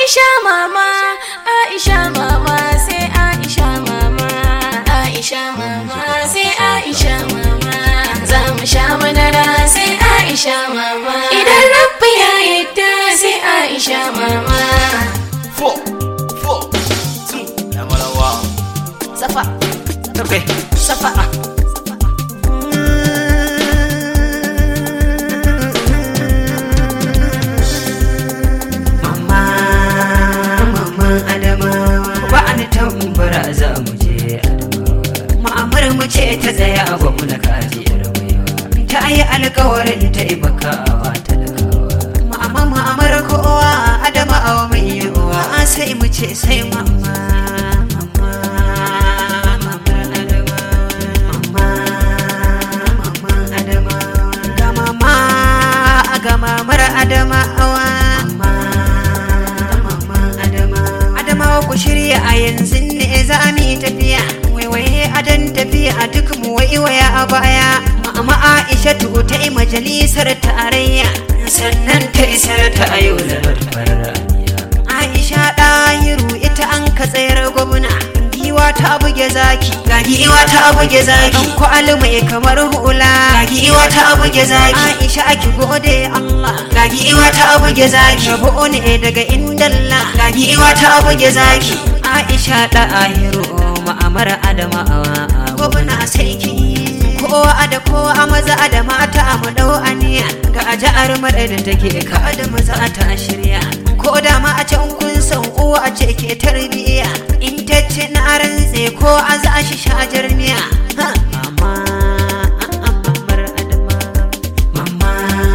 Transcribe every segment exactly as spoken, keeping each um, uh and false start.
Aisha mama, Aisha mama, sai Aisha mama, Aisha mama, sai Aisha mama, za mu sha madara sai Aisha mama, idan Rabbi ya yadda sai Aisha mama. Four, four, two, number one. Safa, Okay. safa. Za mu je Adamawa, ma'amar mu ce ta tsaya a gwamna kaji yarwaiwa, ta yi alkawarin ta yi bakawa talakawa. Ma'amar ma'amar kowa Adamawa mai yiwuwa, sai mu ce sai mama mama mamar Adamawa, mama mamar Adamawa, ga mama ga mamar Adamawa, mama mamar Adamawa. Adamawa ku shirya a yanzu ne za mu yi tafiya, waiwaye adan tafiya duk mu waiwaya a baya. Mama Aisha ta yi majalisar tarayya, sannan ta isar ta ayo da farar Aisha ɗahiru ita an ka tsayar gwamna, giwa ta buge zaki, ga giwa ta buge zaki, ko almai kamar hula, ga giwa ta buge zaki. Aisha ki gode Allah, ga giwa ta buge zaki, rabo ne daga indalla, ga giwa ta buge zaki. Aisha ɗahiru ma'amar Adamawa, gwamna sai ki kowa da kowa maza da mata mu dau aniya, ga ja'ar mara da take ka da maza ta shirya, ko da ma a can kun san uwa ce ke tarbiya, in ta ci na rantse ko a za shi shajar miya. Mama mamar Adamawa, mama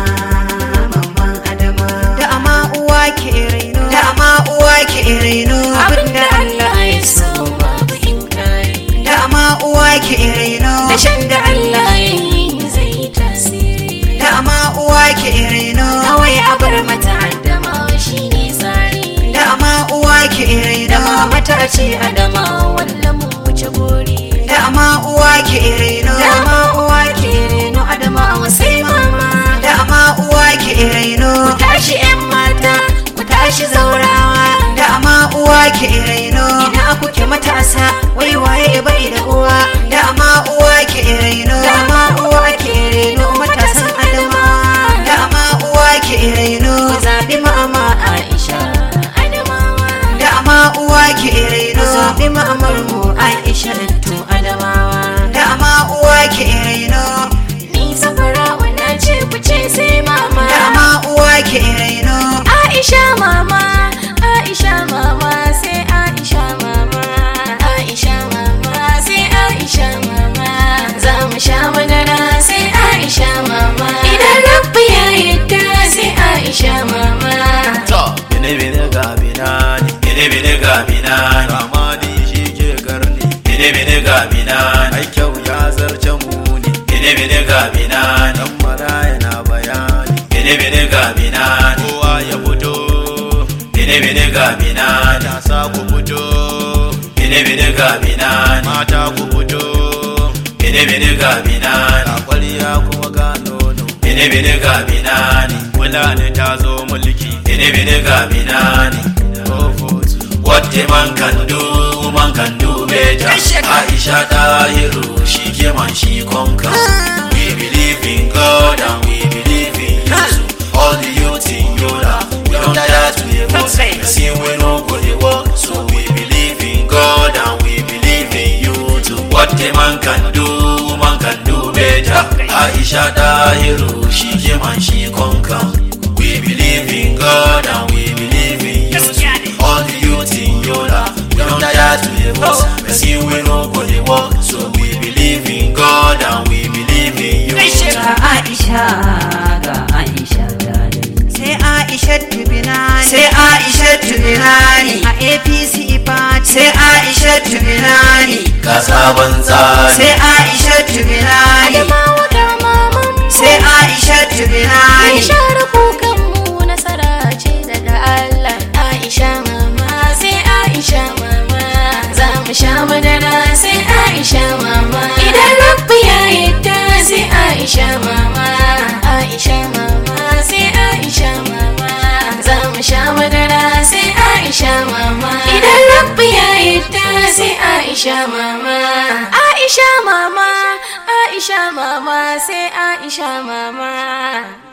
mamar Adamawa, da ma uwa ke raino, da ma uwa ke raino, abinda Allah ya so babu inkari, da ma uwa ke raino, Da shan da Allah ya yi zai tasiri, da ma uwa ke raino, kawai a bar mata Adamawa shi ne tsari, da ma uwa ke raino, da mama ta ce Adamawa wallan mu wuce gori, da ma uwa ke raino, da ma uwa ke reno Adamawa sai mama, da ma uwa ke raino, ku tashi 'yan mata, ku tashi zaurawa, da ma uwa ke raino, ina kuke matasa, wai waye bai da uwa, da ma uwa ke raino, da ma uwa ke reno matasan Adamawa, da ma uwa ke raino, ku zaɓi mama Aisha Adamawa, da ma uwa ke ku raino, zaɓi mamar mu Aisha to Adamawa. da ma uwa ke raino, Ni safara na ce ku ce sai mama, da ma uwa ke raino, Aisha mama, Aisha mama, sai Aisha mama, Aisha mama, sai Aisha mama, za mu sha madara sai Aisha mama, idan Rabbi ya yadda sai Aisha mama. To, bine bine ga binani, bine bine ga binani, ramani shi ke karni, bine bine ga binani, ai kyau ya zarce muni, bine bine ga binani, dan maraya na bayani, bine bine ga binani, kowa ya fito, bine bine ga binani, ya sa ku fito, bine bine ga binani, mata ku fito, bine bine ga binani, akwariya kuma ga nono, bine bine ga binani, Fulani ta zo mulki, bine bine ga binani. Oh, vote. What a man can do, man can do better. Aisha Dahiru, she came and she conquered. We believe in God and we believe in you. All the youth in Yola, we don't dare to the vote. See we no go the work, so we believe in God and we believe in you too. What a man can do, man can do better. Aisha Dahiru, she came and she conquered. We believe in God and we believe in you too. All the youth in Yola, we don't dare to the vote. See we no go the work, so we believe in God and we believe in you too. ga Aisha ga Aisha dani, sai Aisha tubinani, sai Aisha tubinani, a A P C party, sai Aisha tubinani, Ga sabon tsari, sai Aisha tubinani, Adamawa ga maman mu, sai Aisha mun tubinani, share kukan mu, nasara ce daga Allah. Aisha mama, sai Aisha mama, za mu sha madara sai Aisha mama, idan Rabbi ya yadda sai Aisha mama, Aisha mama, sai Aisha mama, za mu sha madara sai Aisha Aisha mama, Aisha mama, Aisha mama sai Aisha mama.